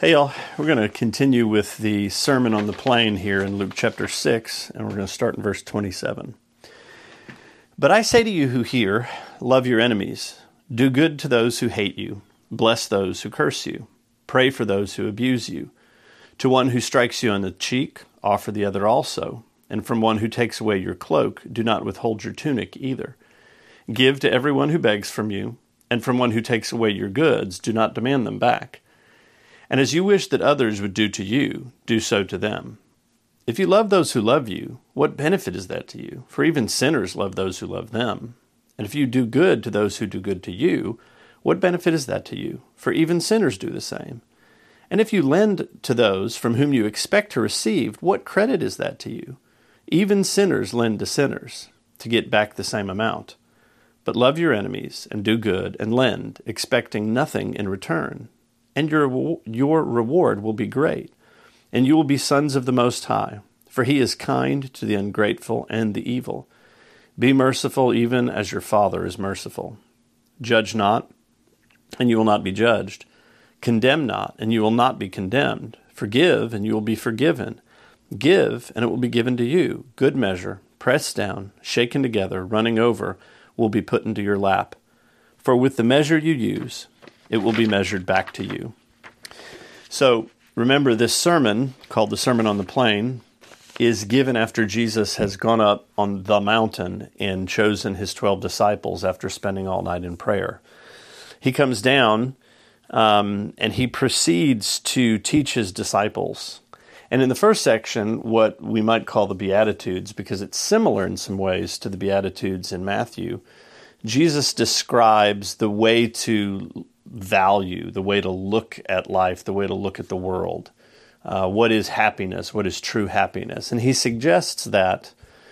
Hey y'all, we're going to continue with the Sermon on the Plain here in Luke chapter 6, and we're going to start in verse 27. But I say to you who hear, love your enemies, do good to those who hate you, bless those who curse you, pray for those who abuse you. To one who strikes you on the cheek, offer the other also, and from one who takes away your cloak, do not withhold your tunic either. Give to everyone who begs from you, and from one who takes away your goods, do not demand them back. And as you wish that others would do to you, do so to them. If you love those who love you, what benefit is that to you? For even sinners love those who love them. And if you do good to those who do good to you, what benefit is that to you? For even sinners do the same. And if you lend to those from whom you expect to receive, what credit is that to you? Even sinners lend to sinners to get back the same amount. But love your enemies and do good and lend, expecting nothing in return. And your reward will be great, and you will be sons of the Most High, for He is kind to the ungrateful and the evil. Be merciful even as your Father is merciful. Judge not, and you will not be judged. Condemn not, and you will not be condemned. Forgive, and you will be forgiven. Give, and it will be given to you. Good measure, pressed down, shaken together, running over, will be put into your lap. For with the measure you use, it will be measured back to you. So remember, this sermon, called the Sermon on the Plain, is given after Jesus has gone up on the mountain and chosen his 12 disciples after spending all night in prayer. He comes down and he proceeds to teach his disciples. And in the first section, what we might call the Beatitudes, because it's similar in some ways to the Beatitudes in Matthew, Jesus describes the way to value, the way to look at life, the way to look at the world. What is happiness? What is true happiness? And he suggests that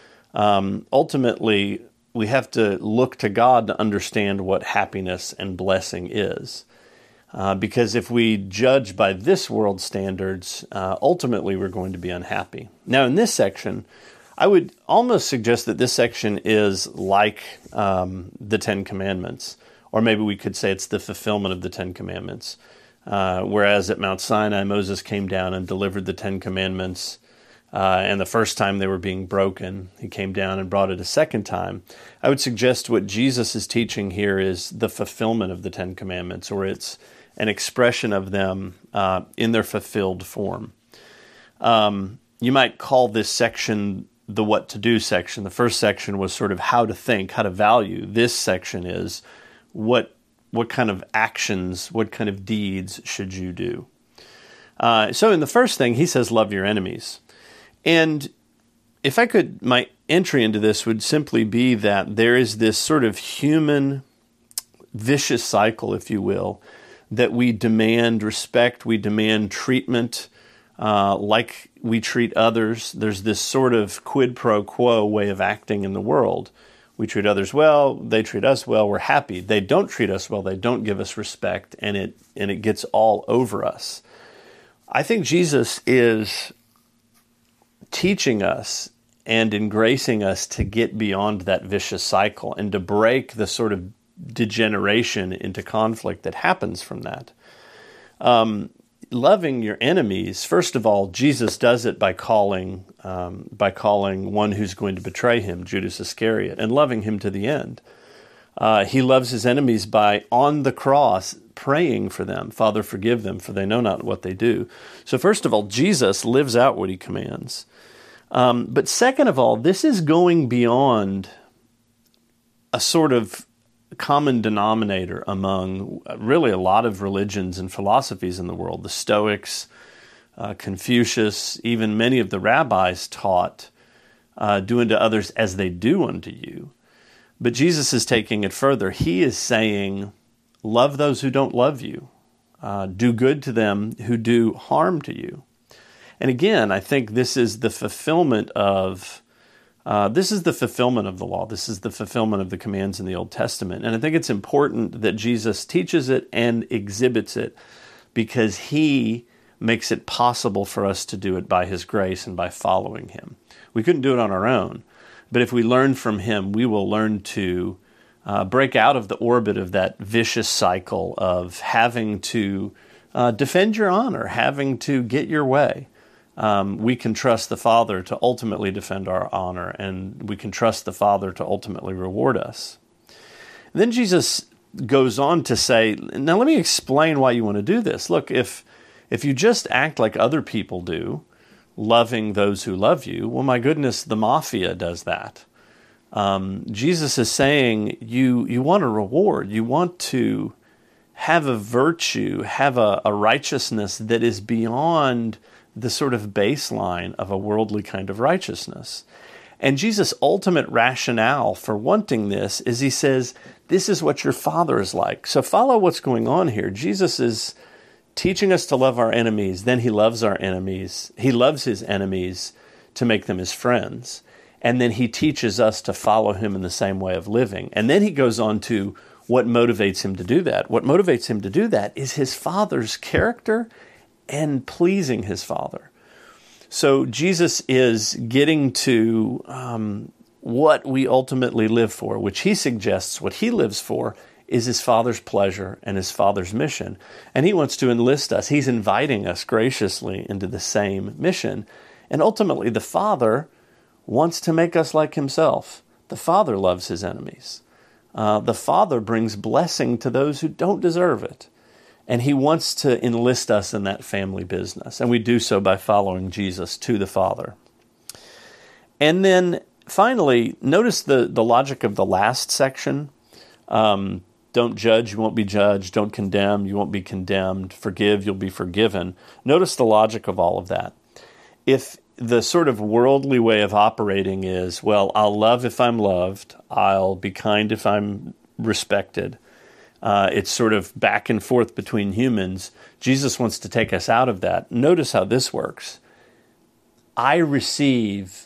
ultimately we have to look to God to understand what happiness and blessing is. Because if we judge by this world's standards, ultimately we're going to be unhappy. Now in this section, I would almost suggest that this section is like the Ten Commandments. Or maybe we could say it's the fulfillment of the Ten Commandments. Whereas at Mount Sinai, Moses came down and delivered the Ten Commandments. And the first time they were being broken, he came down and brought it a second time. I would suggest what Jesus is teaching here is the fulfillment of the Ten Commandments, or it's an expression of them in their fulfilled form. You might call this section the what to do section. The first section was sort of how to think, how to value. This section is what kind of actions, what kind of deeds should you do? So in the first thing, he says, love your enemies. And if I could, my entry into this would simply be that there is this sort of human vicious cycle, if you will, that we demand respect, we demand treatment like we treat others. There's this sort of quid pro quo way of acting in the world. We treat others well, they treat us well, we're happy. They don't treat us well, they don't give us respect, and it gets all over us. I think Jesus is teaching us and engracing us to get beyond that vicious cycle and to break the sort of degeneration into conflict that happens from that. Loving your enemies, first of all, Jesus does it by calling one who's going to betray him, Judas Iscariot, and loving him to the end. He loves his enemies by, on the cross, praying for them. Father, forgive them, for they know not what they do. So first of all, Jesus lives out what he commands. But second of all, this is going beyond a sort of common denominator among really a lot of religions and philosophies in the world. The Stoics, Confucius, even many of the rabbis taught, do unto others as they do unto you. But Jesus is taking it further. He is saying, love those who don't love you. Do good to them who do harm to you. And again, I think this is the fulfillment of the law. This is the fulfillment of the commands in the Old Testament. And I think it's important that Jesus teaches it and exhibits it because he makes it possible for us to do it by his grace and by following him. We couldn't do it on our own, but if we learn from him, we will learn to break out of the orbit of that vicious cycle of having to defend your honor, having to get your way. We can trust the Father to ultimately defend our honor, and we can trust the Father to ultimately reward us. And then Jesus goes on to say, now let me explain why you want to do this. Look, if you just act like other people do, loving those who love you, well, my goodness, the mafia does that. Jesus is saying you want a reward. You want to have a virtue, have a righteousness that is beyond the sort of baseline of a worldly kind of righteousness. And Jesus' ultimate rationale for wanting this is he says, this is what your Father is like. So follow what's going on here. Jesus is teaching us to love our enemies, then he loves our enemies. He loves his enemies to make them his friends. And then he teaches us to follow him in the same way of living. And then he goes on to what motivates him to do that. What motivates him to do that is his Father's character and pleasing his Father. So Jesus is getting to what we ultimately live for, which he suggests what he lives for is his Father's pleasure and his Father's mission. And he wants to enlist us. He's inviting us graciously into the same mission. And ultimately, the Father wants to make us like himself. The Father loves his enemies. The Father brings blessing to those who don't deserve it. And he wants to enlist us in that family business. And we do so by following Jesus to the Father. And then finally, notice the logic of the last section. Don't judge, you won't be judged. Don't condemn, you won't be condemned. Forgive, you'll be forgiven. Notice the logic of all of that. If the sort of worldly way of operating is, well, I'll love if I'm loved, I'll be kind if I'm respected, it's sort of back and forth between humans. Jesus wants to take us out of that. Notice how this works. I receive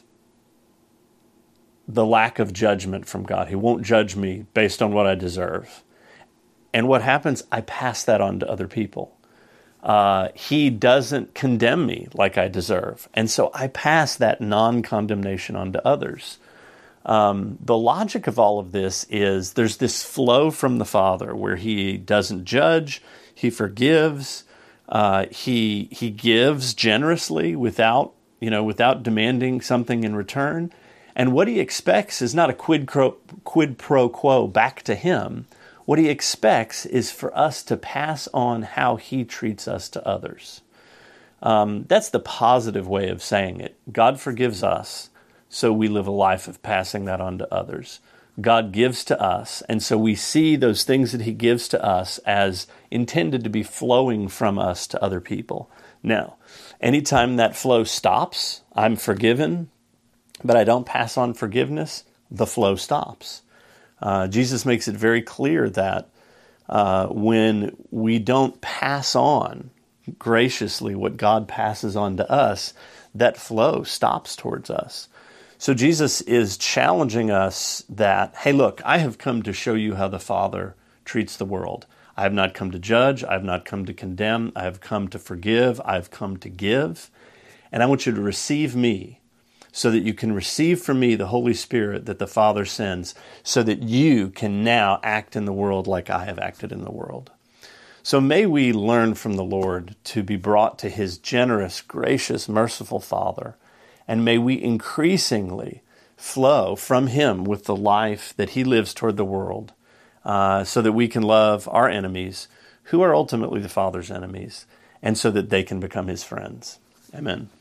the lack of judgment from God. He won't judge me based on what I deserve. And what happens? I pass that on to other people. He doesn't condemn me like I deserve. And so I pass that non-condemnation on to others. The logic of all of this is there's this flow from the Father where he doesn't judge, he forgives, he gives generously without demanding something in return. And what he expects is not a quid pro quo back to him. What he expects is for us to pass on how he treats us to others. That's the positive way of saying it. God forgives us, so we live a life of passing that on to others. God gives to us, and so we see those things that he gives to us as intended to be flowing from us to other people. Now, anytime that flow stops, I'm forgiven, but I don't pass on forgiveness, the flow stops. Jesus makes it very clear that when we don't pass on graciously what God passes on to us, that flow stops towards us. So Jesus is challenging us that, hey, look, I have come to show you how the Father treats the world. I have not come to judge. I have not come to condemn. I have come to forgive. I have come to give. And I want you to receive me, so that you can receive from me the Holy Spirit that the Father sends, so that you can now act in the world like I have acted in the world. So may we learn from the Lord to be brought to his generous, gracious, merciful Father, and may we increasingly flow from him with the life that he lives toward the world, so that we can love our enemies, who are ultimately the Father's enemies, and so that they can become his friends. Amen.